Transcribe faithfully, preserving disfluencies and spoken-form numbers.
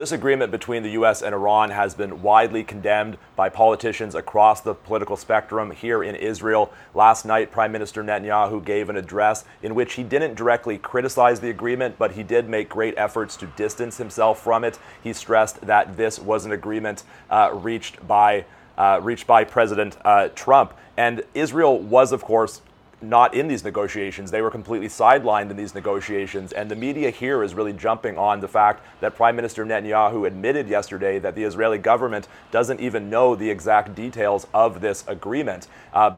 This agreement between the U S and Iran has been widely condemned by politicians across the political spectrum here in Israel. Last night, Prime Minister Netanyahu gave an address in which he didn't directly criticize the agreement, but he did make great efforts to distance himself from it. He stressed that this was an agreement uh, reached by uh, reached by President uh, Trump. And Israel was, of course, not in these negotiations. They were completely sidelined in these negotiations. And the media here is really jumping on the fact that Prime Minister Netanyahu admitted yesterday that the Israeli government doesn't even know the exact details of this agreement. Uh,